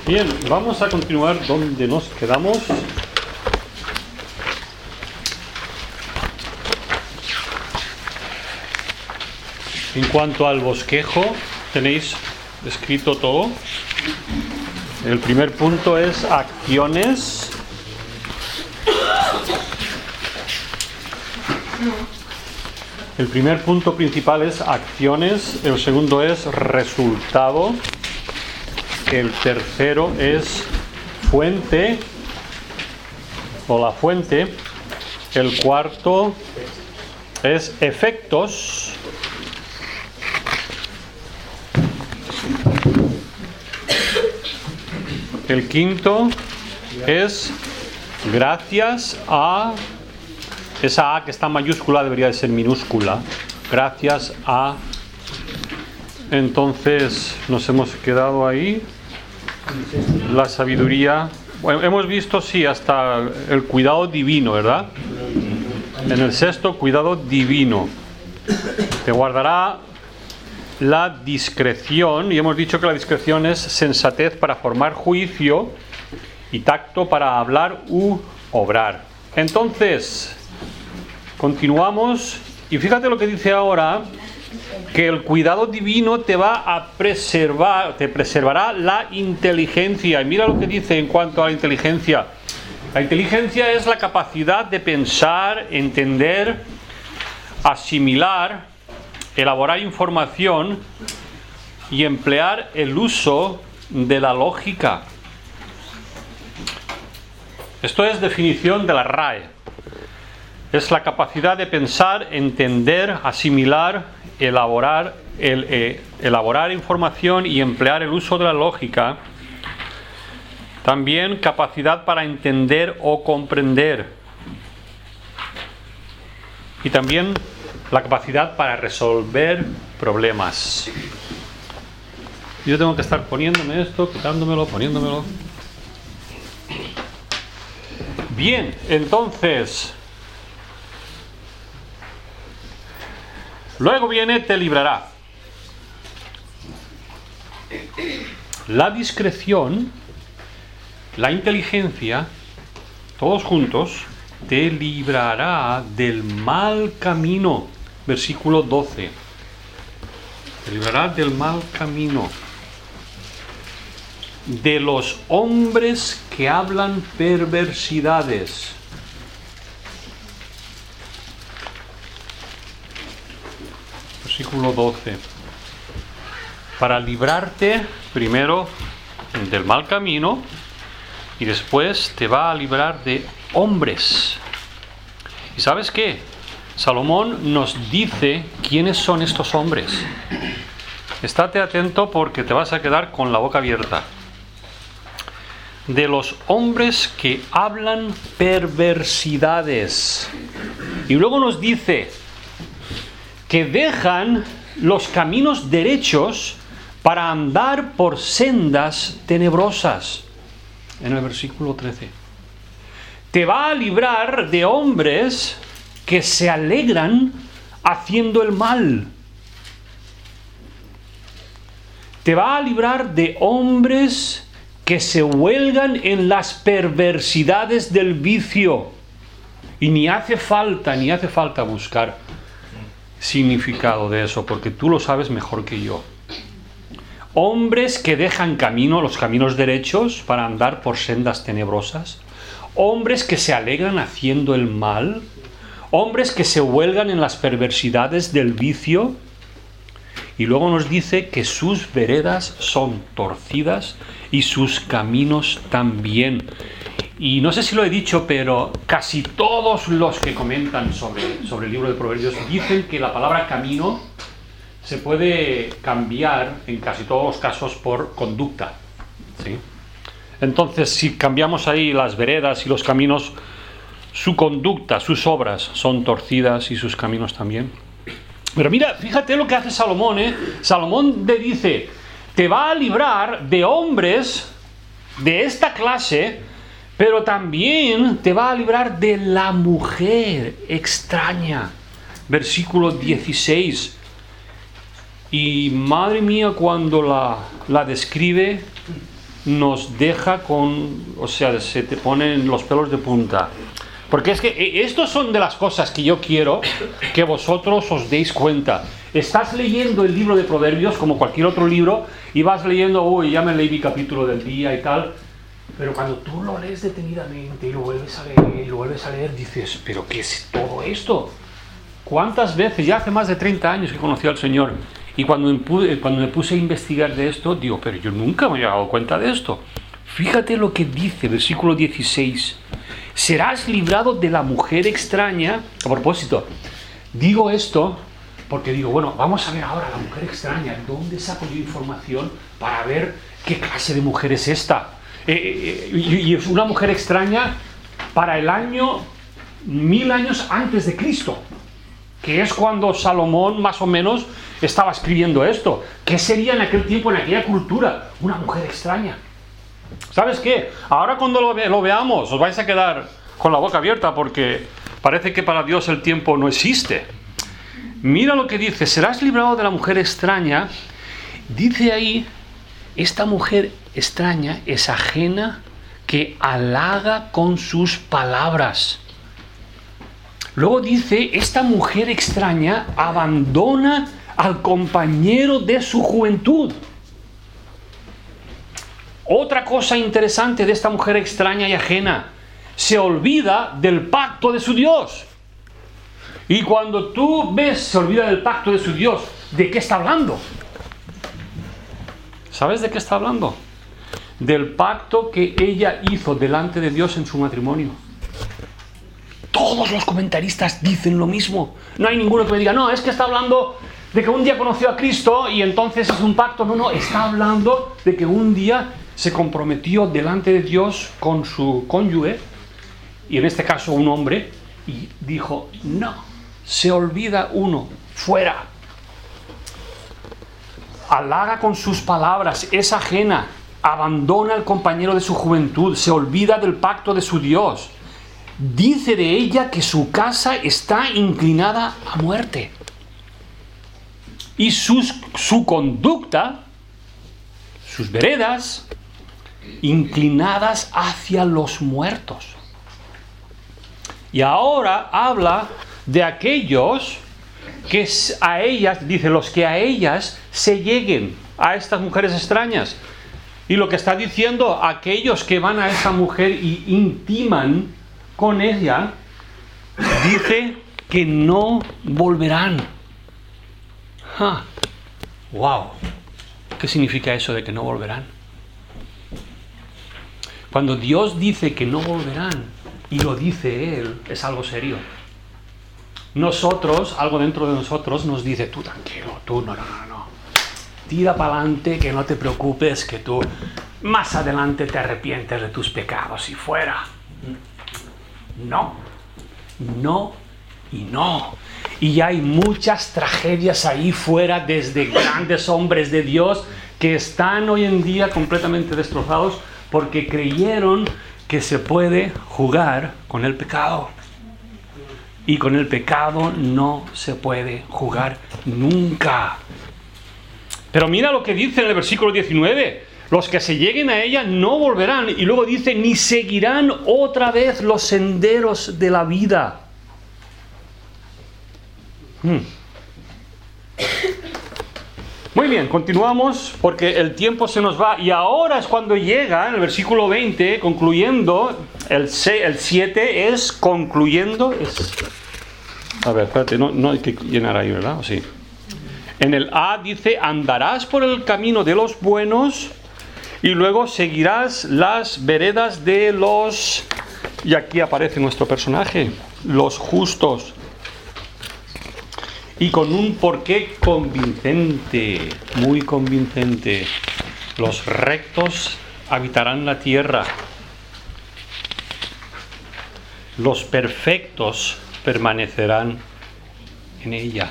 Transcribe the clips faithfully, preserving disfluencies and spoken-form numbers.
Bien, vamos a continuar donde nos quedamos. En cuanto al bosquejo, tenéis escrito todo. El primer punto es acciones. El primer punto principal es acciones, el segundo es resultado, el tercero es fuente o la fuente, el cuarto es efectos, el quinto es gracias a... Esa A que está en mayúscula debería de ser minúscula. Gracias a... Entonces nos hemos quedado ahí. La sabiduría. Bueno, hemos visto, sí, hasta el cuidado divino, ¿verdad? En el sexto, cuidado divino. Te guardará la discreción. Y hemos dicho que la discreción es sensatez para formar juicio y tacto para hablar u obrar. Entonces... continuamos y fíjate lo que dice ahora, que el cuidado divino te va a preservar, te preservará la inteligencia. Y mira lo que dice en cuanto a la inteligencia. La inteligencia es la capacidad de pensar, entender, asimilar, elaborar información y emplear el uso de la lógica. Esto es definición de la R A E. Es la capacidad de pensar, entender, asimilar, elaborar, el, eh, elaborar información y emplear el uso de la lógica. También capacidad para entender o comprender. Y también la capacidad para resolver problemas. Yo tengo que estar poniéndome esto, quitándomelo, poniéndomelo. Bien, entonces... luego viene, te librará. La discreción, la inteligencia, todos juntos, te librará del mal camino. Versículo doce. Te librará del mal camino. De los hombres que hablan perversidades. Versículo doce. Para librarte primero del mal camino y después te va a librar de hombres. ¿Y sabes qué? Salomón nos dice quiénes son estos hombres. Estate atento porque te vas a quedar con la boca abierta. De los hombres que hablan perversidades. Y luego nos dice que dejan los caminos derechos para andar por sendas tenebrosas. En el versículo trece. Te va a librar de hombres que se alegran haciendo el mal. Te va a librar de hombres que se huelgan en las perversidades del vicio. Y ni hace falta, ni hace falta buscar significado de eso, porque tú lo sabes mejor que yo. Hombres que dejan camino, los caminos derechos, para andar por sendas tenebrosas. Hombres que se alegran haciendo el mal. Hombres que se huelgan en las perversidades del vicio. Y luego nos dice que sus veredas son torcidas y sus caminos también. Y no sé si lo he dicho, pero casi todos los que comentan sobre, sobre el libro de Proverbios dicen que la palabra camino se puede cambiar en casi todos los casos por conducta, ¿sí? Entonces, si cambiamos ahí las veredas y los caminos, su conducta, sus obras son torcidas y sus caminos también. Pero mira, fíjate lo que hace Salomón, ¿eh? Salomón le dice, te va a librar de hombres de esta clase, pero también te va a librar de la mujer extraña. Versículo dieciséis. Y madre mía, cuando la, la describe, nos deja con, o sea, se te ponen los pelos de punta. Porque es que estos son de las cosas que yo quiero que vosotros os deis cuenta. Estás leyendo el libro de Proverbios como cualquier otro libro y vas leyendo, uy, ya me leí mi capítulo del día y tal. Pero cuando tú lo lees detenidamente y lo vuelves a leer y lo vuelves a leer, dices, ¿pero qué es todo esto? ¿Cuántas veces? Ya hace más de treinta años que conocí al Señor. Y cuando me, pude, cuando me puse a investigar de esto, digo, pero yo nunca me había dado cuenta de esto. Fíjate lo que dice, versículo dieciséis. Serás librado de la mujer extraña. A propósito, digo esto porque digo, bueno, vamos a ver ahora la mujer extraña. ¿Dónde saco yo información para ver qué clase de mujer es esta? Eh, eh, y es una mujer extraña para el año mil años antes de Cristo, que es cuando Salomón más o menos estaba escribiendo esto. ¿Qué sería en aquel tiempo, en aquella cultura? Una mujer extraña. ¿Sabes qué? Ahora cuando lo, ve, lo veamos os vais a quedar con la boca abierta porque parece que para Dios el tiempo no existe. Mira lo que dice, serás librado de la mujer extraña. Dice ahí, esta mujer extraña es ajena que halaga con sus palabras. Luego dice, esta mujer extraña abandona al compañero de su juventud. Otra cosa interesante de esta mujer extraña y ajena, se olvida del pacto de su Dios. Y cuando tú ves, se olvida del pacto de su Dios, ¿de qué está hablando? ¿Sabes de qué está hablando? Del pacto que ella hizo delante de Dios en su matrimonio. Todos los comentaristas dicen lo mismo. No hay ninguno que me diga, no, es que está hablando de que un día conoció a Cristo y entonces es un pacto. No, no, está hablando de que un día se comprometió delante de Dios con su cónyuge, y en este caso un hombre, y dijo, no, se olvida uno, fuera. Halaga con sus palabras, es ajena, abandona al compañero de su juventud, se olvida del pacto de su Dios. Dice de ella que su casa está inclinada a muerte. Y sus, su conducta, sus veredas, inclinadas hacia los muertos. Y ahora habla de aquellos que a ellas, dice, los que a ellas se lleguen, a estas mujeres extrañas. Y lo que está diciendo, aquellos que van a esa mujer y intiman con ella, dice que no volverán. ¡Ah! ¡Wow! ¿Qué significa eso de que no volverán? Cuando Dios dice que no volverán, y lo dice Él, es algo serio. Nosotros, algo dentro de nosotros nos dice, tú tranquilo, tú no, no, no, no. Tira para adelante, que no te preocupes, que tú más adelante te arrepientes de tus pecados y fuera. No, no y no. Y hay muchas tragedias ahí fuera, desde grandes hombres de Dios que están hoy en día completamente destrozados porque creyeron que se puede jugar con el pecado. Y con el pecado no se puede jugar nunca. Pero mira lo que dice en el versículo diecinueve. Los que se lleguen a ella no volverán. Y luego dice, ni seguirán otra vez los senderos de la vida. Hmm. Muy bien, continuamos porque el tiempo se nos va. Y ahora es cuando llega, en el versículo veinte, concluyendo, el, el siete es concluyendo. Es, a ver, espérate, no, no hay que llenar ahí, ¿verdad? ¿O sí? En el A dice, andarás por el camino de los buenos y luego seguirás las veredas de los... Y aquí aparece nuestro personaje, los justos. Y con un porqué convincente, muy convincente. Los rectos habitarán la tierra. Los perfectos permanecerán en ella.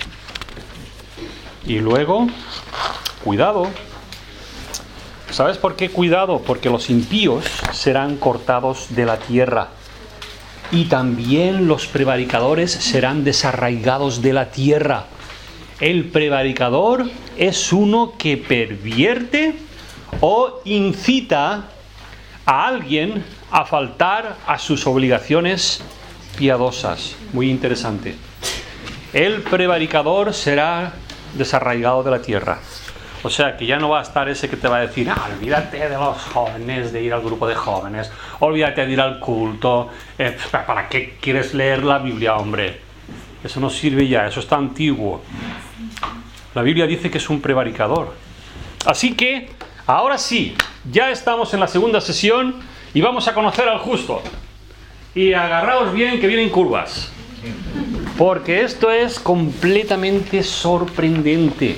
Y luego, cuidado. ¿Sabes por qué cuidado? Porque los impíos serán cortados de la tierra. Y también los prevaricadores serán desarraigados de la tierra. El prevaricador es uno que pervierte o incita a alguien a faltar a sus obligaciones piadosas. Muy interesante. El prevaricador será desarraigado de la tierra. O sea que ya no va a estar ese que te va a decir, ah, olvídate de los jóvenes, de ir al grupo de jóvenes, olvídate de ir al culto, eh, ¿para qué quieres leer la Biblia, hombre? Eso no sirve ya, eso está antiguo. La Biblia dice que es un prevaricador. Así que, ahora sí, ya estamos en la segunda sesión y vamos a conocer al justo. Y agarraos bien que vienen curvas. Porque esto es completamente sorprendente.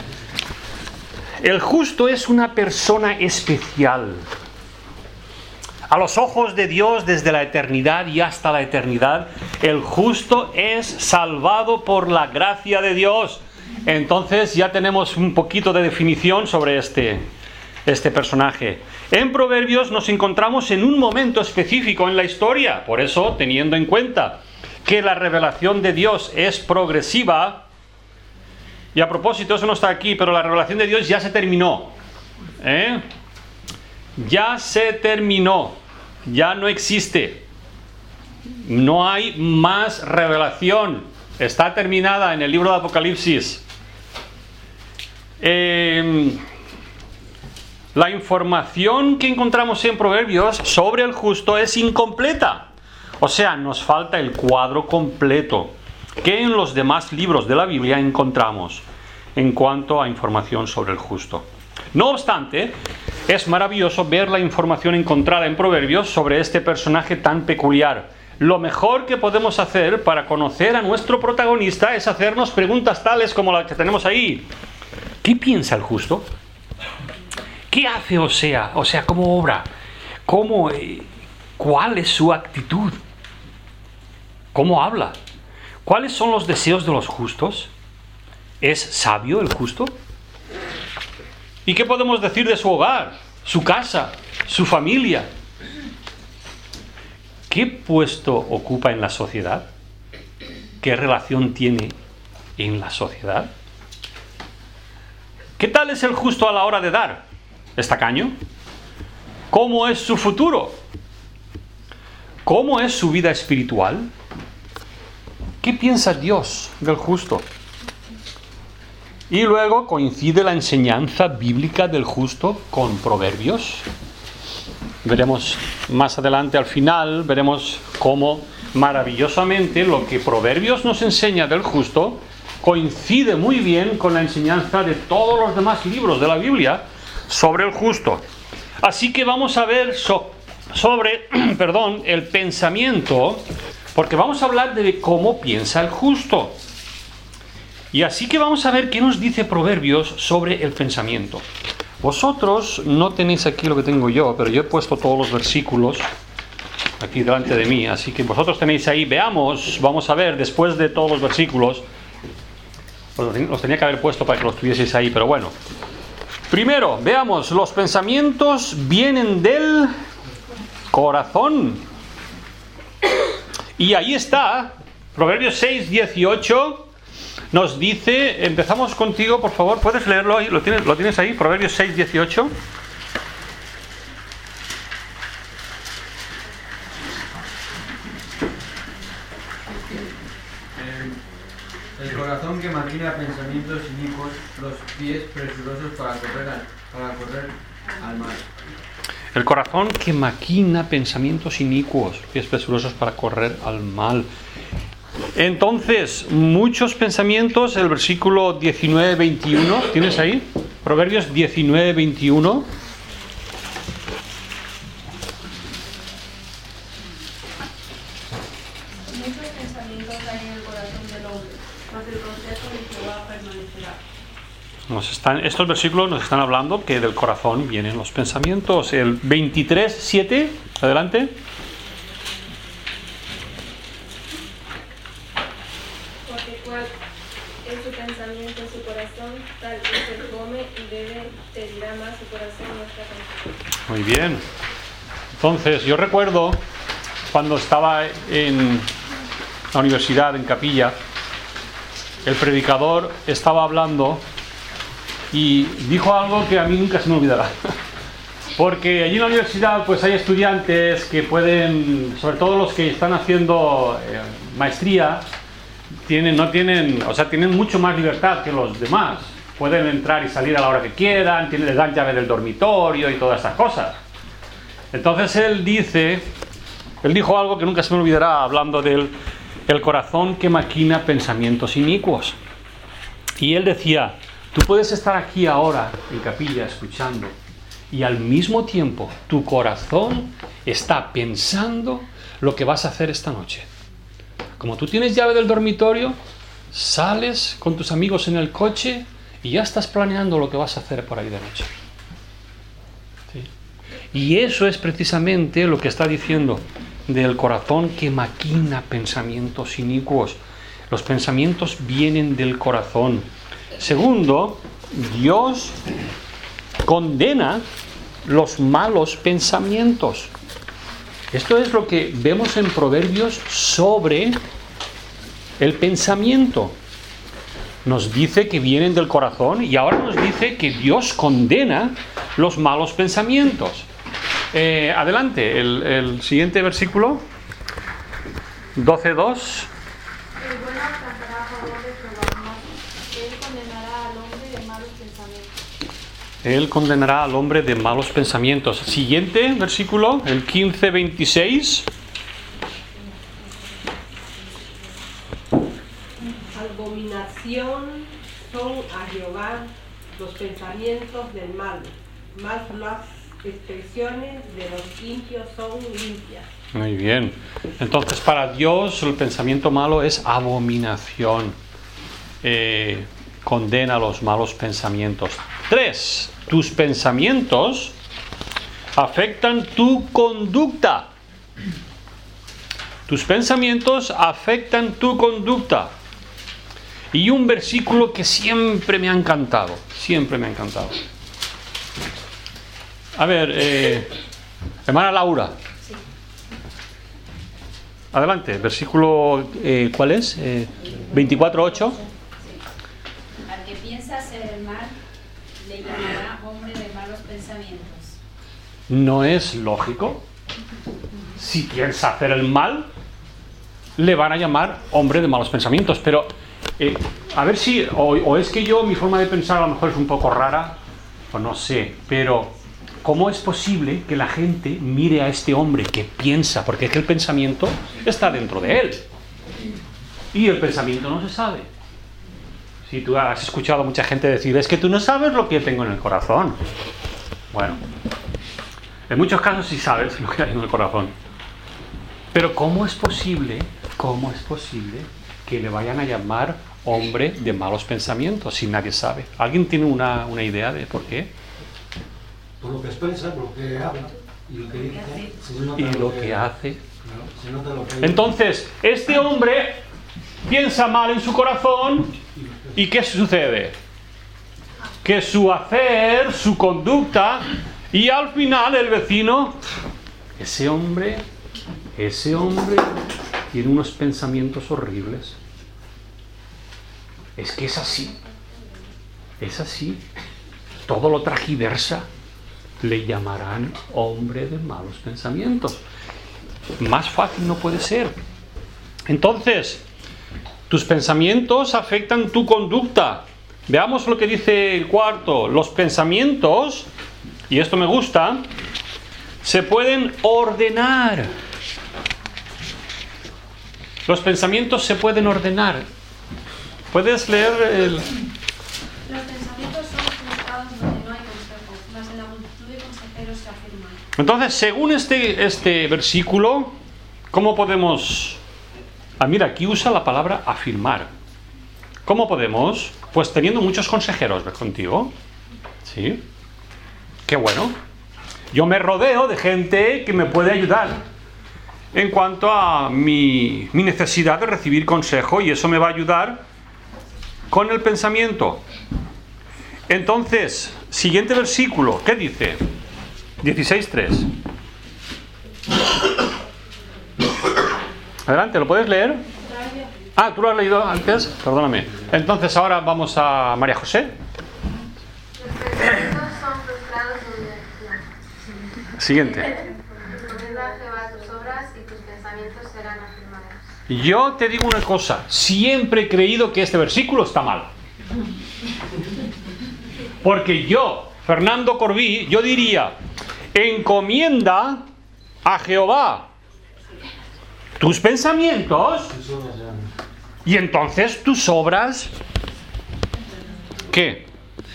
El justo es una persona especial. A los ojos de Dios, desde la eternidad y hasta la eternidad, el justo es salvado por la gracia de Dios. Entonces ya tenemos un poquito de definición sobre este, este personaje. En Proverbios nos encontramos en un momento específico en la historia. Por eso, teniendo en cuenta que la revelación de Dios es progresiva, y a propósito, eso no está aquí, pero la revelación de Dios ya se terminó. ¿Eh? Ya se terminó. Ya no existe. No hay más revelación. Está terminada en el libro de Apocalipsis. Eh, la información que encontramos en Proverbios sobre el justo es incompleta. O sea, nos falta el cuadro completo que en los demás libros de la Biblia encontramos en cuanto a información sobre el justo. No obstante, es maravilloso ver la información encontrada en Proverbios sobre este personaje tan peculiar. Lo mejor que podemos hacer para conocer a nuestro protagonista es hacernos preguntas tales como la que tenemos ahí. ¿Qué piensa el justo? ¿Qué hace Osea? O sea, ¿cómo obra? ¿Cómo, eh, ¿Cuál es su actitud? ¿Cómo habla? ¿Cuáles son los deseos de los justos? ¿Es sabio el justo? ¿Y qué podemos decir de su hogar, su casa, su familia? ¿Qué puesto ocupa en la sociedad? ¿Qué relación tiene en la sociedad? ¿Qué tal es el justo a la hora de dar? ¿Es tacaño? ¿Cómo es su futuro? ¿Cómo es su vida espiritual? ¿Qué piensa Dios del justo? Y luego coincide la enseñanza bíblica del justo con Proverbios. Veremos más adelante, al final, veremos cómo maravillosamente lo que Proverbios nos enseña del justo coincide muy bien con la enseñanza de todos los demás libros de la Biblia sobre el justo. Así que vamos a ver so- sobre perdón, el pensamiento, porque vamos a hablar de cómo piensa el justo. Y así que vamos a ver qué nos dice Proverbios sobre el pensamiento. Vosotros no tenéis aquí lo que tengo yo, pero yo he puesto todos los versículos aquí delante de mí, así que vosotros tenéis ahí. Veamos, vamos a ver después de todos los versículos. Pues los tenía que haber puesto para que los tuvieseis ahí, pero bueno. Primero, veamos, los pensamientos vienen del corazón. Y ahí está, Proverbios seis, dieciocho, nos dice, empezamos contigo, por favor, ¿puedes leerlo ahí? ¿Lo tienes, lo tienes ahí? Proverbios seis, dieciocho. El corazón que maquina pensamientos inicuos, los pies presurosos para correr al, para correr al mal. El corazón que maquina pensamientos inicuos, pies presurosos para correr al mal. Entonces, muchos pensamientos, el versículo diecinueve, veintiuno, ¿tienes ahí? Proverbios diecinueve, veintiuno. Muchos pensamientos hay en el corazón del hombre, mas el consejo de Jehová permanecerá. Nos están, estos versículos nos están hablando que del corazón vienen los pensamientos. El veintitrés, siete, adelante. Porque cual es su pensamiento en su corazón, tal que se come y bebe, te dirá más su corazón nuestra canción. Muy bien. Entonces, yo recuerdo cuando estaba en la universidad, en Capilla, el predicador estaba hablando y dijo algo que a mí nunca se me olvidará. Porque allí en la universidad pues hay estudiantes que pueden, sobre todo los que están haciendo eh, maestría, tienen, no tienen, o sea, tienen mucho más libertad que los demás. Pueden entrar y salir a la hora que quieran, tienen, les dan llave del dormitorio y todas estas cosas. Entonces él dice, él dijo algo que nunca se me olvidará, hablando del el corazón que maquina pensamientos inicuos. Y él decía, tú puedes estar aquí ahora en capilla escuchando, y al mismo tiempo tu corazón está pensando lo que vas a hacer esta noche. Como tú tienes llave del dormitorio, sales con tus amigos en el coche y ya estás planeando lo que vas a hacer por ahí de noche. ¿Sí? Y eso es precisamente lo que está diciendo del corazón que maquina pensamientos inicuos. Los pensamientos vienen del corazón. Segundo, Dios condena los malos pensamientos. Esto es lo que vemos en Proverbios sobre el pensamiento. Nos dice que vienen del corazón y ahora nos dice que Dios condena los malos pensamientos. Eh, adelante, el, el siguiente versículo, doce dos. El bueno alcanzará a favor de Jehová, él condenará al hombre de malos pensamientos. Él condenará al hombre de malos pensamientos. Siguiente versículo, el quince veintiséis. Abominación son a Jehová los pensamientos del mal, mas las expresiones de los limpios son limpias. Muy bien. Entonces, para Dios el pensamiento malo es abominación. Eh, condena los malos pensamientos. Tres, tus pensamientos afectan tu conducta. Tus pensamientos afectan tu conducta. Y un versículo que siempre me ha encantado, siempre me ha encantado. A ver, eh, hermana Laura. Sí. Adelante, versículo, eh, ¿cuál es? Eh, veinticuatro ocho. Sí. Al que piensa hacer el mal, le llamará hombre de malos pensamientos. ¿No es lógico? Si piensa hacer el mal, le van a llamar hombre de malos pensamientos. Pero, eh, a ver si, o, o es que yo, mi forma de pensar a lo mejor es un poco rara, o no sé, pero ¿cómo es posible que la gente mire a este hombre que piensa? Porque es que el pensamiento está dentro de él. Y el pensamiento no se sabe. Si tú has escuchado a mucha gente decir, es que tú no sabes lo que tengo en el corazón. Bueno, en muchos casos sí sabes lo que hay en el corazón. Pero ¿cómo es posible, cómo es posible que le vayan a llamar hombre de malos pensamientos si nadie sabe? ¿Alguien tiene una, una idea de por qué? Por lo que expresa, por lo que habla y lo que dice. Se nota Y lo que hace. Claro, se nota lo que Entonces, este hombre piensa mal en su corazón y ¿qué sucede? Que su hacer, su conducta, y al final el vecino, ese hombre, ese hombre tiene unos pensamientos horribles. Es que es así, es así, todo lo tragiversa. Le llamarán hombre de malos pensamientos. Más fácil no puede ser. Entonces, tus pensamientos afectan tu conducta. Veamos lo que dice el cuarto. Los pensamientos, y esto me gusta, se pueden ordenar. Los pensamientos se pueden ordenar. ¿Puedes leer el...? Los pensamientos son juzgados donde no hay consejo, mas en la multitud de consejeros se afirman. Entonces, según este, este versículo, ¿cómo podemos...? Ah, mira, aquí usa la palabra afirmar. ¿Cómo podemos? Pues teniendo muchos consejeros, ¿ves contigo? ¿Sí? Qué bueno. Yo me rodeo de gente que me puede ayudar en cuanto a mi, mi necesidad de recibir consejo, y eso me va a ayudar con el pensamiento. Entonces, siguiente versículo, ¿qué dice? dieciséis tres. Adelante, ¿lo puedes leer? Ah, ¿tú lo has leído antes? Perdóname. Entonces ahora vamos a María José. Los pensamientos son frustrados en dirección. Siguiente. Encomienda a Jehová tus obras y tus pensamientos serán afirmados. Yo te digo una cosa, siempre he creído que este versículo está mal. Porque yo, Fernando Corbí, yo diría, encomienda a Jehová tus pensamientos y entonces tus obras, ¿qué?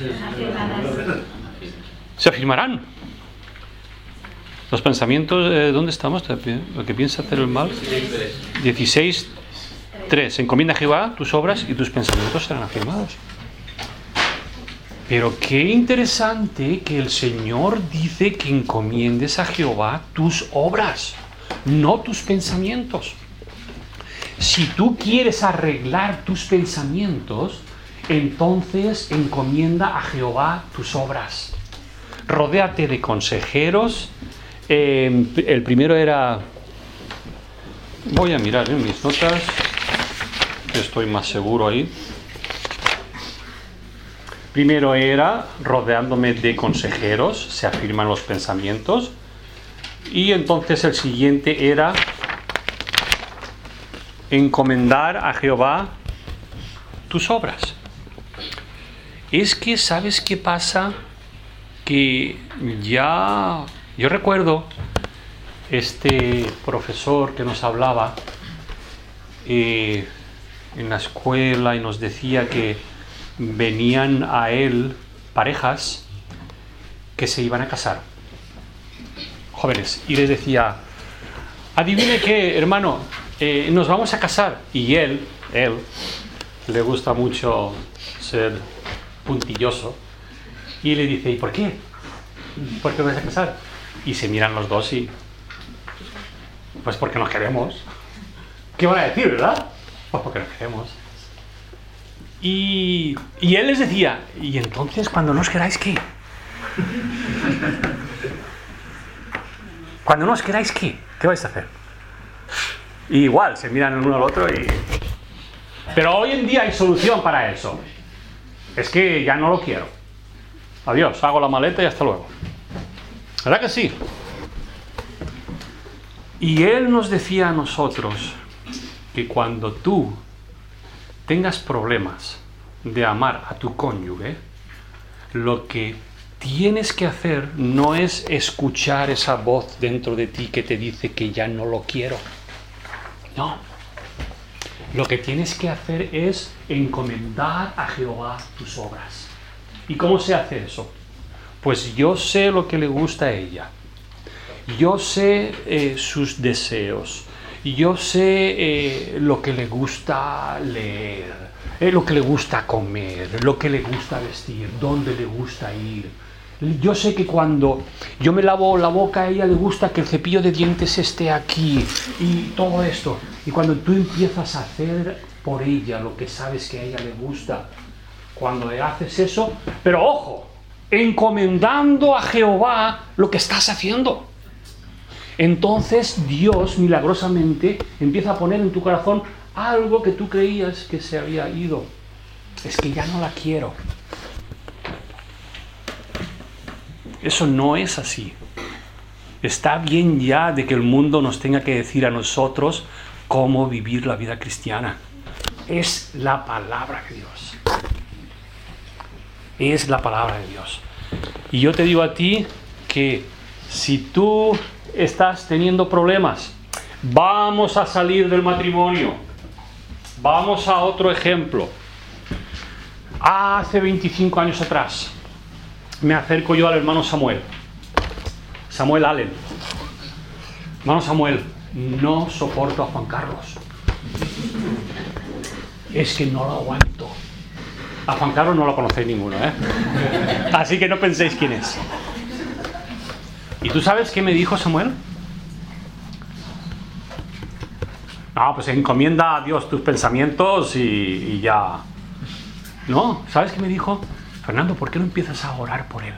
Se afirmarán. Los pensamientos, eh, ¿dónde estamos? Lo que piensa hacer el mal. dieciséis, tres. Encomienda a Jehová tus obras y tus pensamientos serán afirmados. Pero qué interesante que el Señor dice que encomiendes a Jehová tus obras, no tus pensamientos. Si tú quieres arreglar tus pensamientos, entonces encomienda a Jehová tus obras. Rodéate de consejeros. Eh, el primero era... Voy a mirar en mis notas. Estoy más seguro ahí. Primero era rodeándome de consejeros, se afirman los pensamientos. Y entonces el siguiente era encomendar a Jehová tus obras. Es que, ¿sabes qué pasa? Que ya, yo recuerdo este profesor que nos hablaba eh, en la escuela y nos decía que venían a él parejas que se iban a casar, jóvenes, y les decía, adivine qué, hermano, eh, nos vamos a casar. Y él, él, le gusta mucho ser puntilloso, y le dice, ¿y por qué? ¿Por qué vas a casar? Y se miran los dos y, pues porque nos queremos. ¿Qué van a decir, verdad? Pues porque nos queremos. Y, y él les decía, ¿y entonces cuando no os queráis qué? Cuando no os queráis qué, ¿qué vais a hacer? Y igual, se miran el uno al otro y... Pero hoy en día hay solución para eso. Es que ya no lo quiero. Adiós, hago la maleta y hasta luego. ¿Verdad que sí? Y él nos decía a nosotros que cuando tú tengas problemas de amar a tu cónyuge, lo que tienes que hacer no es escuchar esa voz dentro de ti que te dice que ya no lo quiero. No. Lo que tienes que hacer es encomendar a Jehová tus obras. ¿Y cómo se hace eso? Pues yo sé lo que le gusta a ella. Yo sé eh, sus deseos. Yo sé eh, lo que le gusta leer, eh, lo que le gusta comer, lo que le gusta vestir, dónde le gusta ir. Yo sé que cuando yo me lavo la boca, a ella le gusta que el cepillo de dientes esté aquí y todo esto. Y cuando tú empiezas a hacer por ella lo que sabes que a ella le gusta, cuando le haces eso, pero ojo, encomendando a Jehová lo que estás haciendo. Entonces Dios milagrosamente empieza a poner en tu corazón algo que tú creías que se había ido. Es que ya no la quiero. Eso no es así. Está bien ya de que el mundo nos tenga que decir a nosotros cómo vivir la vida cristiana. Es la palabra de Dios. Es la palabra de Dios. Y yo te digo a ti que si tú estás teniendo problemas, vamos a salir del matrimonio. Vamos a otro ejemplo. Hace veinticinco años atrás me acerco yo al hermano Samuel. Samuel Allen. Hermano Samuel, no soporto a Juan Carlos. Es que no lo aguanto. A Juan Carlos no lo conocéis ninguno, ¿eh? Así que no penséis quién es. ¿Y tú sabes qué me dijo Samuel? No, pues encomienda a Dios tus pensamientos y, y ya. No, ¿sabes qué me dijo? Fernando, ¿por qué no empiezas a orar por él?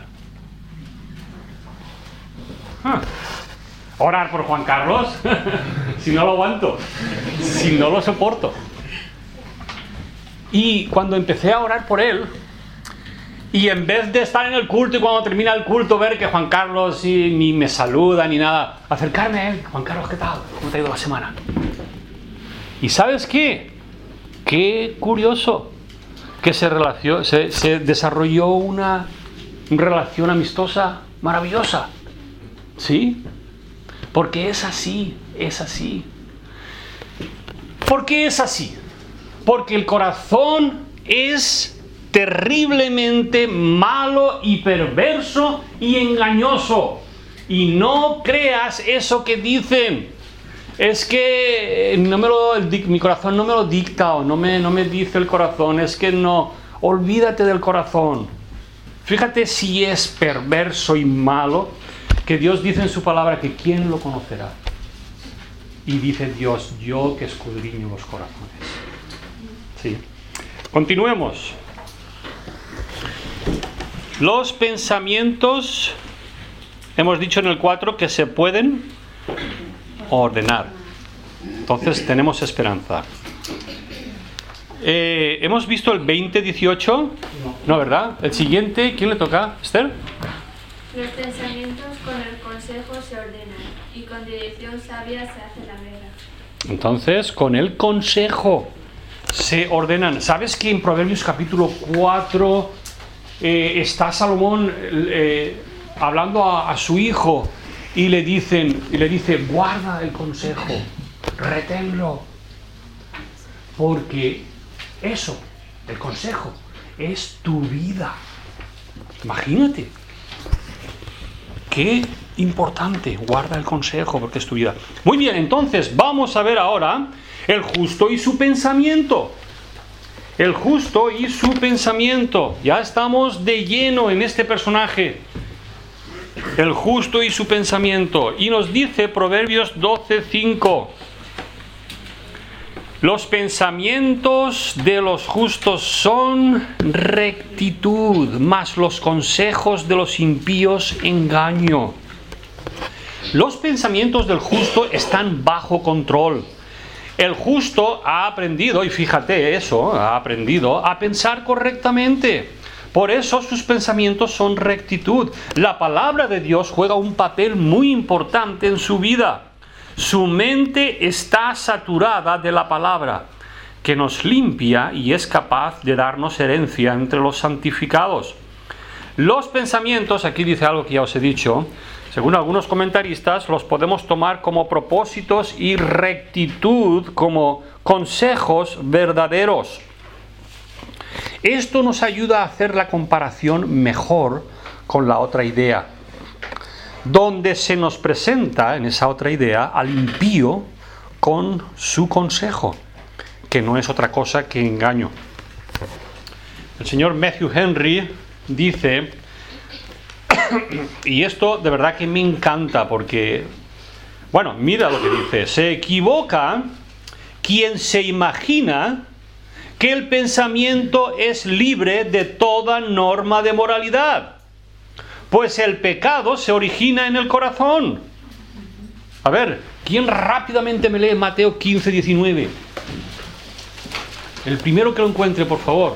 Ah, ¿orar por Juan Carlos? Si no lo aguanto, si no lo soporto. Y cuando empecé a orar por él, Y en vez de estar en el culto y cuando termina el culto ver que Juan Carlos y, ni me saluda ni nada, acercarme a él. Juan Carlos, ¿qué tal? ¿Cómo te ha ido la semana? ¿Y sabes qué? Qué curioso que se, relació, se, se desarrolló una relación amistosa maravillosa. ¿Sí? Porque es así, es así. ¿Por qué es así? Porque el corazón es terriblemente malo y perverso y engañoso. Y no creas eso que dicen. Es que no me lo, mi corazón no me lo dicta o no me, no me dice el corazón. Es que no. Olvídate del corazón. Fíjate si es perverso y malo, que Dios dice en su palabra que ¿quién lo conocerá? Y dice Dios, yo que escudriño los corazones. Sí. Continuemos. Los pensamientos, hemos dicho en el cuatro que se pueden ordenar. Entonces tenemos esperanza. Eh, ¿Hemos visto el veinte dieciocho? No, ¿verdad? El siguiente, ¿quién le toca? ¿Esther? Los pensamientos con el consejo se ordenan y con dirección sabia se hace la guerra. Entonces, con el consejo se ordenan. ¿Sabes que en Proverbios capítulo cuatro eh, está Salomón eh, hablando a, a su hijo y le dicen, y le dice, guarda el consejo, reténlo, porque eso, el consejo, es tu vida. Imagínate. Qué importante, guarda el consejo porque es tu vida. Muy bien, entonces vamos a ver ahora el justo y su pensamiento. El justo y su pensamiento. Ya estamos de lleno en este personaje. El justo y su pensamiento. Y nos dice Proverbios doce cinco. Los pensamientos de los justos son rectitud, mas los consejos de los impíos engaño. Los pensamientos del justo están bajo control. El justo ha aprendido, y fíjate eso, ha aprendido a pensar correctamente. Por eso sus pensamientos son rectitud. La palabra de Dios juega un papel muy importante en su vida. Su mente está saturada de la palabra, que nos limpia y es capaz de darnos herencia entre los santificados. Los pensamientos, aquí dice algo que ya os he dicho, según algunos comentaristas, los podemos tomar como propósitos y rectitud, como consejos verdaderos. Esto nos ayuda a hacer la comparación mejor con la otra idea, donde se nos presenta en esa otra idea al impío con su consejo, que no es otra cosa que engaño. El señor Matthew Henry dice, y esto de verdad que me encanta porque, bueno, mira lo que dice, se equivoca quien se imagina que el pensamiento es libre de toda norma de moralidad. Pues el pecado se origina en el corazón. A ver, ¿quién rápidamente me lee Mateo quince diecinueve? El primero que lo encuentre, por favor.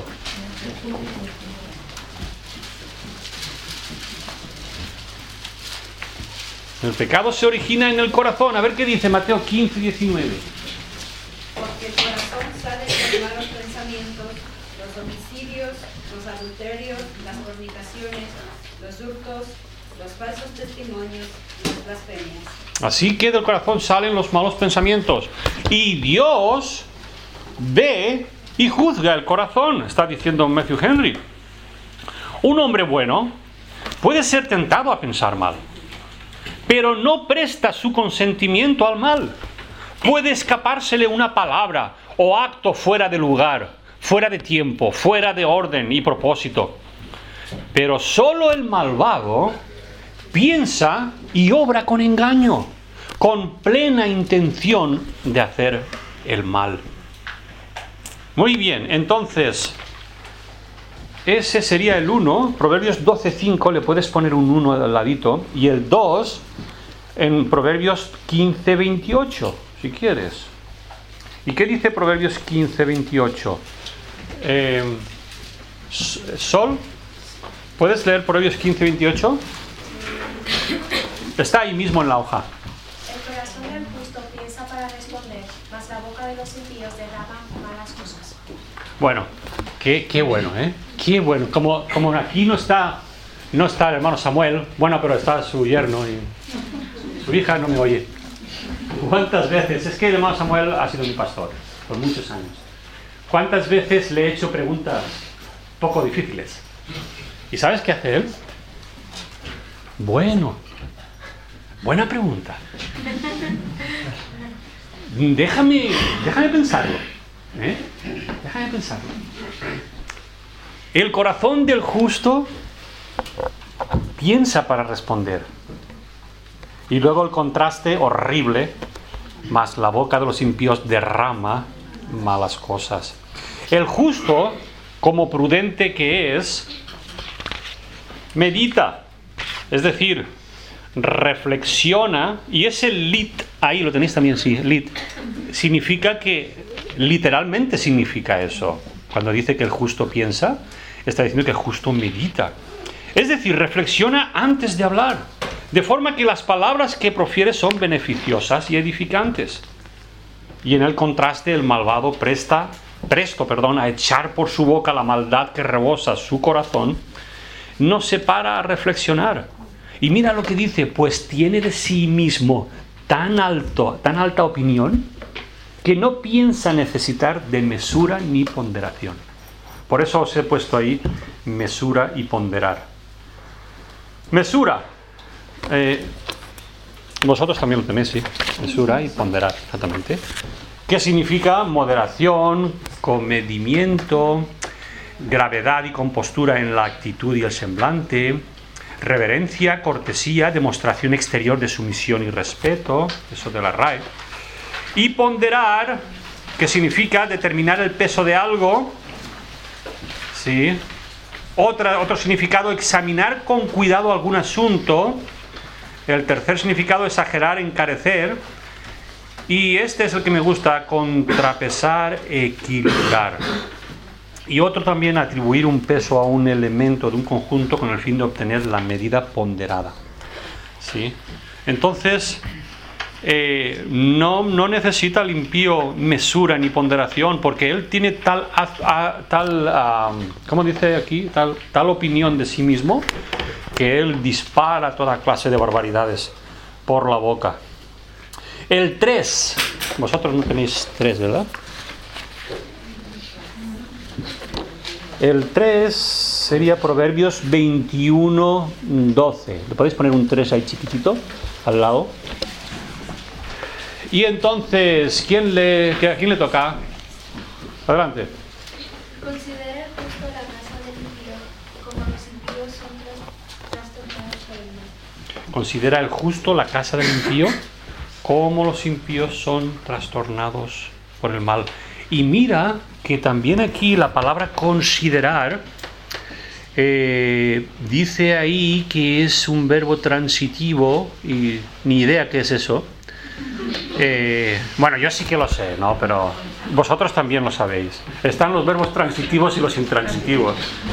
El pecado se origina en el corazón. A ver qué dice Mateo quince diecinueve. Porque el corazón sale los malos pensamientos, los homicidios, los adulterios, las fornicaciones, los hurtos, los falsos testimonios y las blasfemias. Así que del corazón salen los malos pensamientos. Y Dios ve y juzga el corazón, está diciendo Matthew Henry. Un hombre bueno puede ser tentado a pensar mal, pero no presta su consentimiento al mal. Puede escapársele una palabra o acto fuera de lugar, fuera de tiempo, fuera de orden y propósito. Pero solo el malvado piensa y obra con engaño, con plena intención de hacer el mal. Muy bien, entonces, ese sería el uno, Proverbios doce cinco, le puedes poner un uno al ladito, y el dos en Proverbios quince veintiocho, si quieres. ¿Y qué dice Proverbios quince veintiocho? Eh, Sol. ¿Puedes leer Proverbios quince, veintiocho? Está ahí mismo en la hoja. El corazón del justo piensa para responder, mas la boca de los impíos derrama malas cosas. Bueno, qué, qué bueno, ¿eh? Qué bueno. Como, como aquí no está, no está el hermano Samuel, bueno, pero está su yerno y su hija no me oye. ¿Cuántas veces? Es que el hermano Samuel ha sido mi pastor por muchos años. ¿Cuántas veces le he hecho preguntas poco difíciles? ¿Y sabes qué hace él? Bueno, buena pregunta. Déjame, déjame pensarlo. ¿eh? Déjame pensarlo. El corazón del justo piensa para responder. Y luego el contraste horrible, más la boca de los impíos derrama malas cosas. El justo, como prudente que es, medita, es decir, reflexiona, y ese lit, ahí lo tenéis también, sí, lit, significa que, literalmente significa eso. Cuando dice que el justo piensa, está diciendo que el justo medita. Es decir, reflexiona antes de hablar, de forma que las palabras que profiere son beneficiosas y edificantes. Y en el contraste, el malvado presta, presto perdón, a echar por su boca la maldad que rebosa su corazón, no se para a reflexionar. Y mira lo que dice, pues tiene de sí mismo tan alto, tan alta opinión, que no piensa necesitar de mesura ni ponderación. Por eso os he puesto ahí mesura y ponderar. Mesura. Eh, vosotros también lo tenéis, sí. Mesura y ponderar, exactamente. ¿Qué significa? Moderación, comedimiento, gravedad y compostura en la actitud y el semblante, reverencia, cortesía, demostración exterior de sumisión y respeto, eso de la R A E. Y ponderar, que significa determinar el peso de algo, ¿sí? Otra, otro significado, examinar con cuidado algún asunto. El tercer significado, exagerar, encarecer. Y este es el que me gusta, contrapesar, equilibrar. Y otro también, atribuir un peso a un elemento de un conjunto con el fin de obtener la medida ponderada. ¿Sí? Entonces, eh, no, no necesita el impío mesura ni ponderación, porque él tiene tal, a, a, tal um, ¿cómo dice aquí? Tal, tal opinión de sí mismo, que él dispara toda clase de barbaridades por la boca. El tres, vosotros no tenéis tres, ¿verdad? El tres sería Proverbios veintiuno, doce. ¿Le podéis poner un tres ahí chiquitito al lado? Y entonces, ¿quién le, ¿a quién le toca? Adelante. Considera justo la casa del impío, como los impíos son trastornados por el mal. Considera el justo la casa del impío, como los impíos son trastornados por el mal. Y mira que también aquí la palabra considerar eh, dice ahí que es un verbo transitivo, y ni idea qué es eso. Eh, bueno, yo sí que lo sé, ¿no? Pero vosotros también lo sabéis. Están los verbos transitivos y los intransitivos.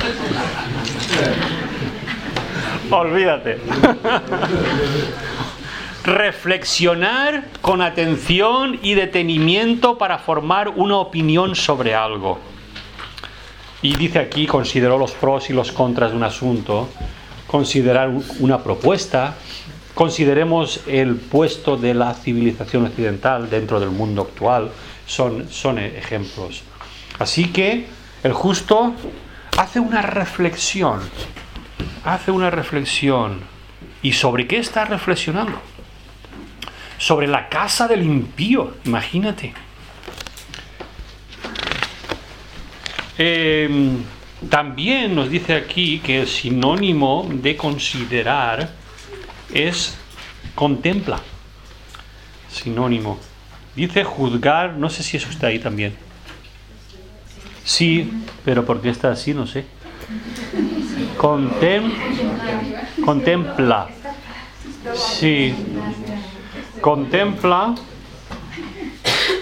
Olvídate. Reflexionar con atención y detenimiento para formar una opinión sobre algo. Y dice aquí, consideró los pros y los contras de un asunto, considerar una propuesta. Consideremos el puesto de la civilización occidental dentro del mundo actual. Son, son ejemplos. Así que el justo hace una reflexión. Hace una reflexión. ¿Y sobre qué está reflexionando? Sobre la casa del impío, imagínate. Eh, también nos dice aquí que el sinónimo de considerar es contempla. Sinónimo. Dice juzgar, no sé si eso está ahí también. Sí, pero ¿por qué está así? No sé. Contem, contempla. Sí. Contempla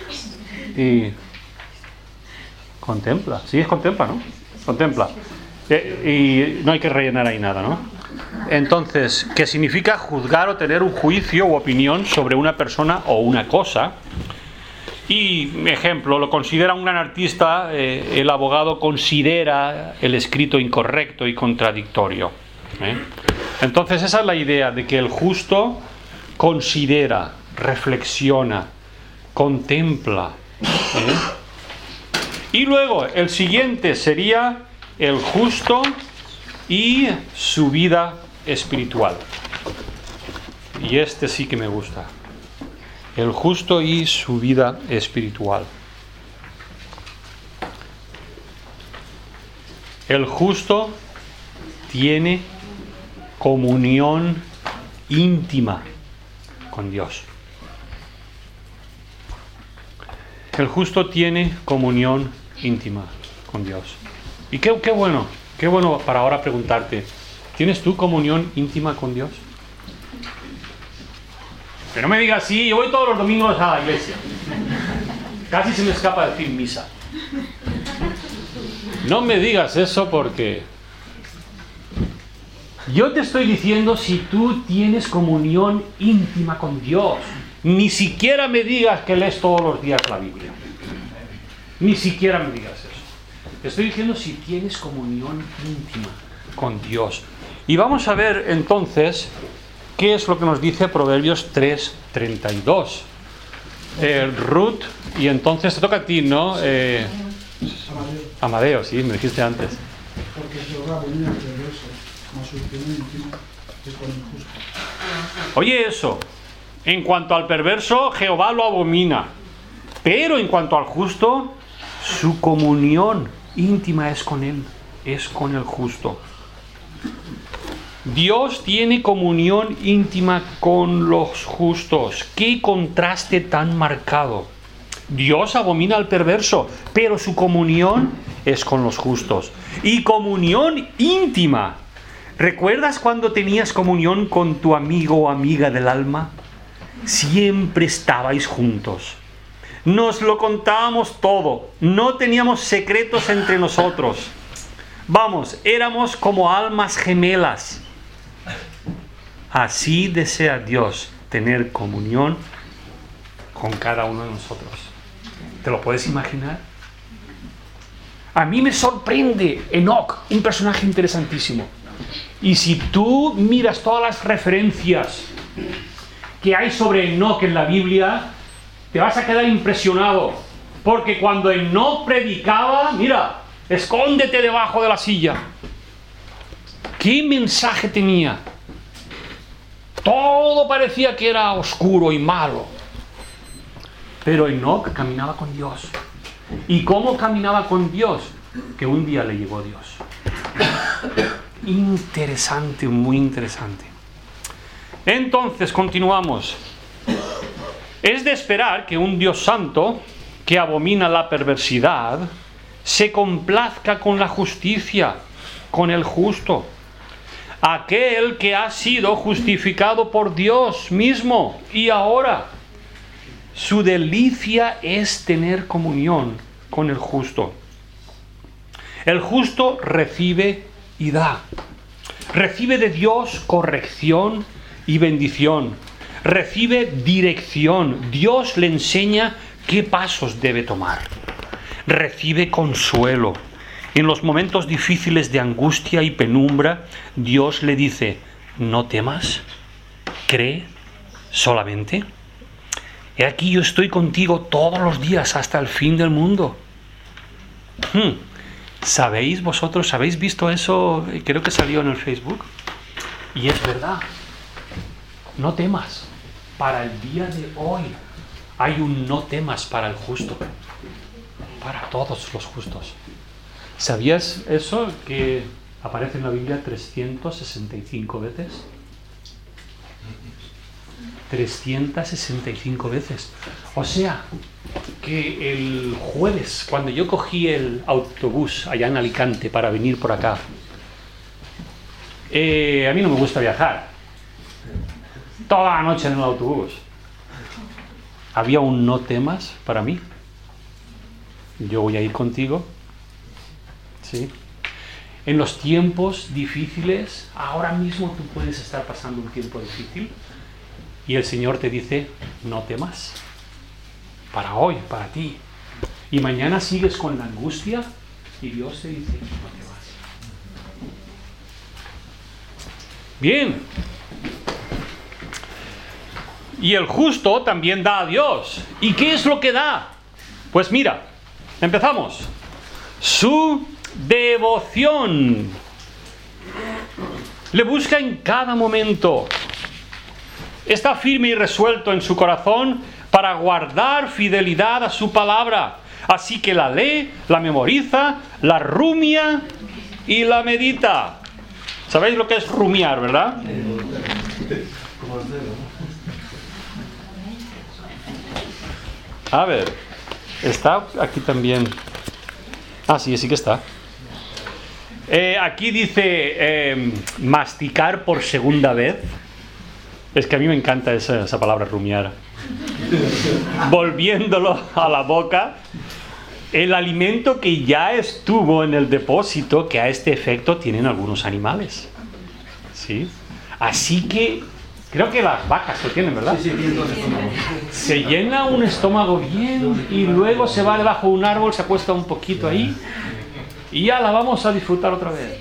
y contempla, sí es contempla, ¿no? Contempla. Eh, y no hay que rellenar ahí nada, ¿no? Entonces, ¿qué significa juzgar o tener un juicio u opinión sobre una persona o una cosa? Y, ejemplo, lo considera un gran artista, eh, el abogado considera el escrito incorrecto y contradictorio. ¿eh? Entonces, esa es la idea de que el justo considera, reflexiona, contempla. ¿eh? Y luego, el siguiente sería el justo y su vida espiritual. Y este sí que me gusta. El justo y su vida espiritual. El justo tiene comunión íntima con Dios. El justo tiene comunión íntima con Dios. Y qué, qué bueno, qué bueno para ahora preguntarte, ¿tienes tú comunión íntima con Dios? Que no me digas, sí, yo voy todos los domingos a la iglesia. Casi se me escapa decir misa. No me digas eso porque yo te estoy diciendo si tú tienes comunión íntima con Dios. Ni siquiera me digas que lees todos los días la Biblia. Ni siquiera me digas eso. Te estoy diciendo si tienes comunión íntima con Dios. Y vamos a ver entonces qué es lo que nos dice Proverbios tres treinta y dos. Eh, Ruth, y entonces te toca a ti, ¿no? Eh, Amadeo. Amadeo, sí, me dijiste antes. Porque Jehová venía al perverso, mas su comunión íntima es con el justo. Oye eso, en cuanto al perverso, Jehová lo abomina. Pero en cuanto al justo, su comunión íntima es con él, es con el justo. Dios tiene comunión íntima con los justos. ¡Qué contraste tan marcado! Dios abomina al perverso, pero su comunión es con los justos. Y comunión íntima. ¿Recuerdas cuando tenías comunión con tu amigo o amiga del alma? Siempre estabais juntos. Nos lo contábamos todo. No teníamos secretos entre nosotros. Vamos, éramos como almas gemelas. Así desea Dios tener comunión con cada uno de nosotros. ¿Te lo puedes imaginar? A mí me sorprende Enoc, un personaje interesantísimo. Y si tú miras todas las referencias que hay sobre Enoc en la Biblia, te vas a quedar impresionado. Porque cuando Enoc predicaba, mira, escóndete debajo de la silla. ¿Qué mensaje tenía? Todo parecía que era oscuro y malo. Pero Enoc caminaba con Dios. ¿Y cómo caminaba con Dios? Que un día le llegó Dios. Interesante, muy interesante. Entonces, continuamos. Es de esperar que un Dios santo, que abomina la perversidad, se complazca con la justicia, con el justo. Aquel que ha sido justificado por Dios mismo y ahora su delicia es tener comunión con el justo. El justo recibe y da. Recibe de Dios corrección y bendición. Recibe dirección. Dios le enseña qué pasos debe tomar. Recibe consuelo. En los momentos difíciles de angustia y penumbra, Dios le dice, no temas, cree solamente. He aquí yo estoy contigo todos los días hasta el fin del mundo. Hmm. ¿Sabéis vosotros, habéis visto eso? Creo que salió en el Facebook. Y es verdad. No temas. Para el día de hoy hay un no temas para el justo. Para todos los justos. ¿Sabías eso? Que aparece en la Biblia trescientas sesenta y cinco veces. trescientas sesenta y cinco veces. O sea, que el jueves, cuando yo cogí el autobús allá en Alicante para venir por acá, eh, a mí no me gusta viajar. Toda la noche en el autobús. Había un no temas para mí. Yo voy a ir contigo. ¿Sí? en los tiempos difíciles, ahora mismo tú puedes estar pasando un tiempo difícil y el Señor te dice, no temas, para hoy, para ti. Y mañana sigues con la angustia y Dios te dice, no temas. Bien. Y el justo también da a Dios. ¿Y qué es lo que da? Pues mira, empezamos. Su devoción. Le busca en cada momento. Está firme y resuelto en su corazón para guardar fidelidad a su palabra. Así que la lee, la memoriza, la rumia y la medita. ¿Sabéis lo que es rumiar, verdad? A ver, está aquí también. Ah, sí, sí que está. Eh, aquí dice eh, masticar por segunda vez. Es que a mí me encanta esa, esa palabra, rumiar. Volviéndolo a la boca. El alimento que ya estuvo en el depósito, que a este efecto tienen algunos animales. ¿Sí? Así que creo que las vacas lo tienen, ¿verdad? Sí, sí, tienen dos estómagos. Se llena un estómago bien y luego se va debajo de un árbol, se acuesta un poquito ahí y ya la vamos a disfrutar otra vez.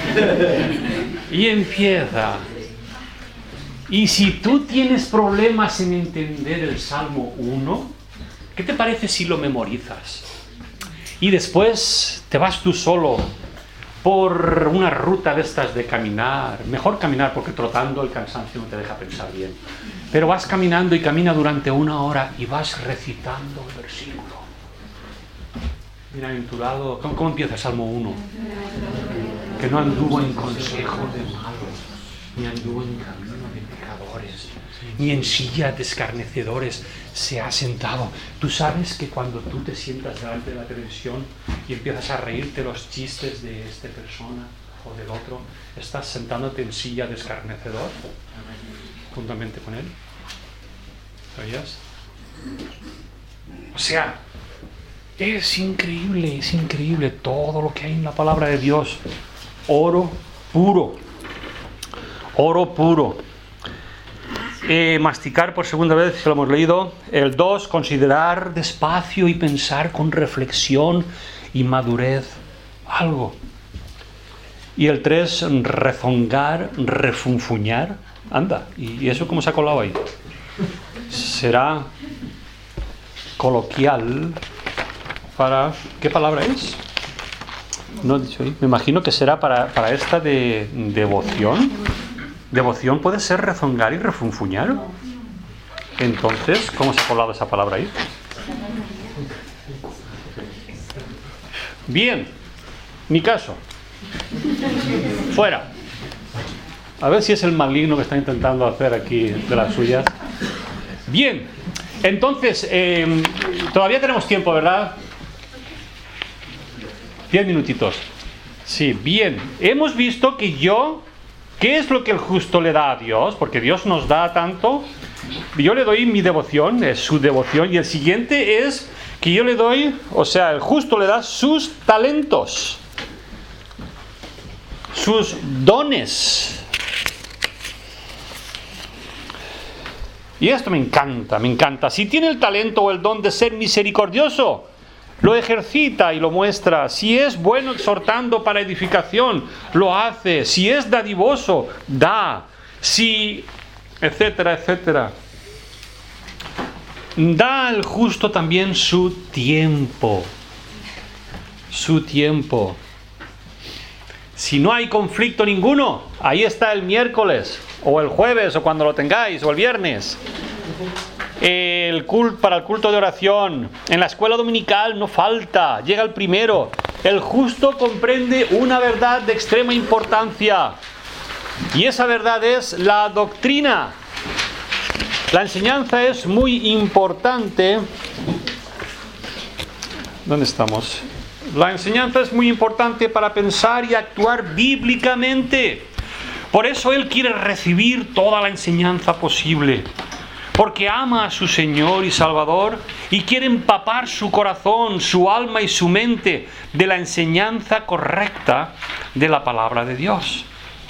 Y empieza. Y si tú tienes problemas en entender el Salmo uno, ¿qué te parece si lo memorizas? Y después te vas tú solo por una ruta de estas de caminar. Mejor caminar porque trotando el cansancio no te deja pensar bien. Pero vas caminando y camina durante una hora y vas recitando el versículo. Mira en tu lado, ¿cómo, cómo empieza el Salmo uno? Que no anduvo en consejo de malos, ni anduvo en camino de pecadores, ni en silla de escarnecedores se ha sentado. Tú sabes que cuando tú te sientas delante de la televisión y empiezas a reírte los chistes de esta persona o del otro, estás sentándote en silla de escarnecedor juntamente con él. ¿Sabías? O sea, es increíble, es increíble todo lo que hay en la palabra de Dios. Oro puro. Oro puro. Eh, masticar por segunda vez, si lo hemos leído. El dos, considerar despacio y pensar con reflexión y madurez algo. Y el tres, rezongar, refunfuñar. Anda, ¿y eso cómo se ha colado ahí? Será coloquial para... ¿Qué palabra es? No he dicho ahí. Me imagino que será para, para esta de devoción. ¿Devoción puede ser rezongar y refunfuñar? Entonces, ¿cómo se ha colado esa palabra ahí? Bien, mi caso. Fuera. A ver si es el maligno que está intentando hacer aquí de las suyas. Bien, entonces, eh, todavía tenemos tiempo, ¿verdad? Diez minutitos. Sí, bien. Hemos visto que yo... ¿Qué es lo que el justo le da a Dios? Porque Dios nos da tanto. Yo le doy mi devoción, es su devoción. Y el siguiente es que yo le doy, o sea, el justo le da sus talentos, sus dones. Y esto me encanta, me encanta. Si tiene el talento o el don de ser misericordioso, lo ejercita y lo muestra. Si es bueno exhortando para edificación, lo hace. Si es dadivoso, da. Si, etcétera, etcétera. Da al justo también su tiempo. Su tiempo. Si no hay conflicto ninguno, ahí está el miércoles, o el jueves, o cuando lo tengáis, o el viernes. El culto, para el culto de oración, en la escuela dominical no falta, llega el primero. El justo comprende una verdad de extrema importancia y esa verdad es la doctrina. La enseñanza es muy importante. ¿Dónde estamos? La enseñanza es muy importante para pensar y actuar bíblicamente. Por eso él quiere recibir toda la enseñanza posible. porque ama a su Señor y Salvador y quiere empapar su corazón, su alma y su mente de la enseñanza correcta de la palabra de Dios.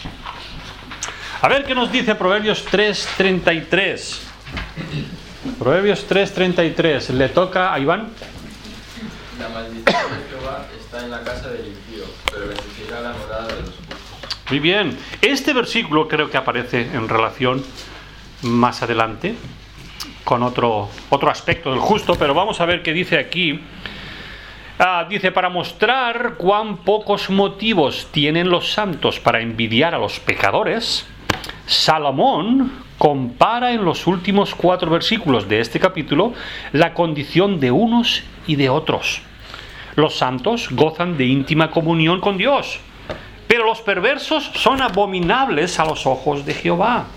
A ver qué nos dice Proverbios tres treinta y tres. Proverbios tres treinta y tres. ¿Le toca a Iván? La maldición de Jehová está en la casa del impío, pero bendecirá la morada de los justos. Muy bien. Este versículo creo que aparece en relación más adelante con otro, otro aspecto del justo, pero vamos a ver qué dice aquí. Ah, dice, para mostrar cuán pocos motivos tienen los santos para envidiar a los pecadores, Salomón compara en los últimos cuatro versículos de este capítulo la condición de unos y de otros. Los santos gozan de íntima comunión con Dios, pero los perversos son abominables a los ojos de Jehová.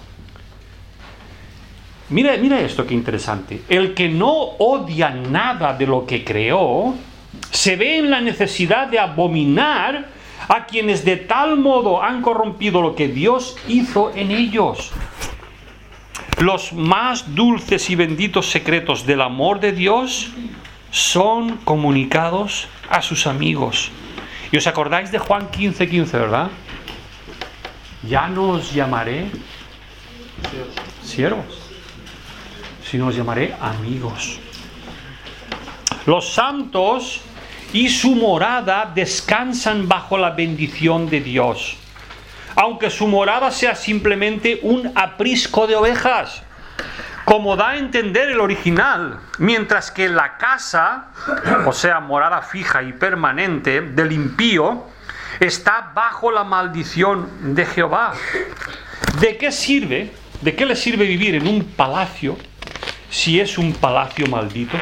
Mira, mira esto qué interesante. El que no odia nada de lo que creó, se ve en la necesidad de abominar a quienes de tal modo han corrompido lo que Dios hizo en ellos. Los más dulces y benditos secretos del amor de Dios son comunicados a sus amigos. Y os acordáis de Juan quince quince, ¿verdad? Ya no os llamaré siervos, sino os llamaré amigos. Los santos y su morada descansan bajo la bendición de Dios, aunque su morada sea simplemente un aprisco de ovejas, como da a entender el original, mientras que la casa, o sea, morada fija y permanente del impío, está bajo la maldición de Jehová. ¿De qué sirve, de qué le sirve vivir en un palacio si es un palacio maldito?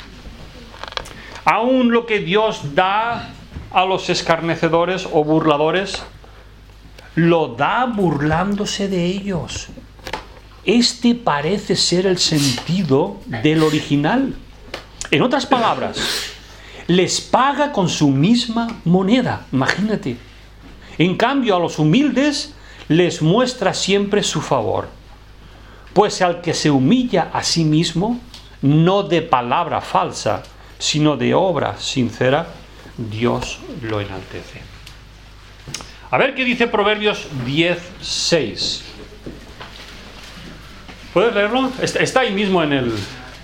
Aún lo que Dios da a los escarnecedores o burladores, lo da burlándose de ellos. Este parece ser el sentido del original. En otras palabras, les paga con su misma moneda, imagínate. En cambio, a los humildes les muestra siempre su favor. Pues al que se humilla a sí mismo, no de palabra falsa, sino de obra sincera, Dios lo enaltece. A ver qué dice Proverbios diez seis. ¿Puedes leerlo? Está, está ahí mismo en el...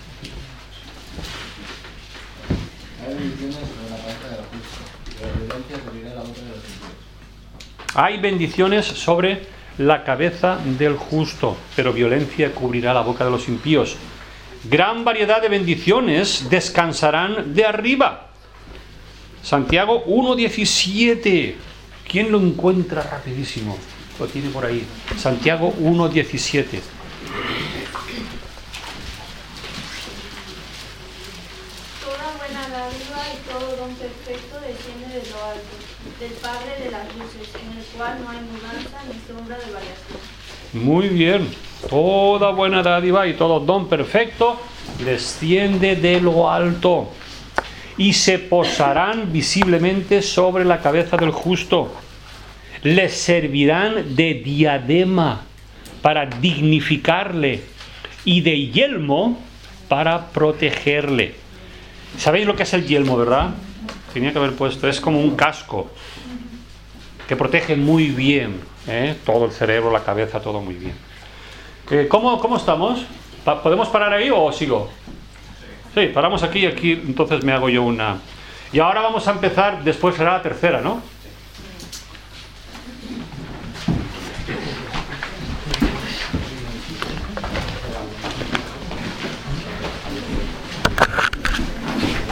Hay bendiciones sobre la cabeza del justo, pero violencia cubrirá la boca de los impíos. Gran variedad de bendiciones descansarán de arriba. Santiago uno diecisiete. ¿Quién lo encuentra rapidísimo? Lo tiene por ahí. Santiago uno diecisiete. Toda buena dádiva y todo don perfecto desciende de lo alto, del Padre de las luces, en el cual no hay mudanza ni sombra de variación. Muy bien. Toda buena dádiva y todo don perfecto desciende de lo alto y se posarán visiblemente sobre la cabeza del justo. Les servirán de diadema para dignificarle y de yelmo para protegerle. ¿Sabéis lo que es el yelmo, verdad? Tenía que haber puesto. Es como un casco que protege muy bien, ¿eh? Todo el cerebro, la cabeza, todo muy bien. Eh, ¿cómo, ¿Cómo estamos? ¿Podemos parar ahí o sigo? Sí, paramos aquí y aquí entonces me hago yo una... Y ahora vamos a empezar, después será la tercera, ¿no?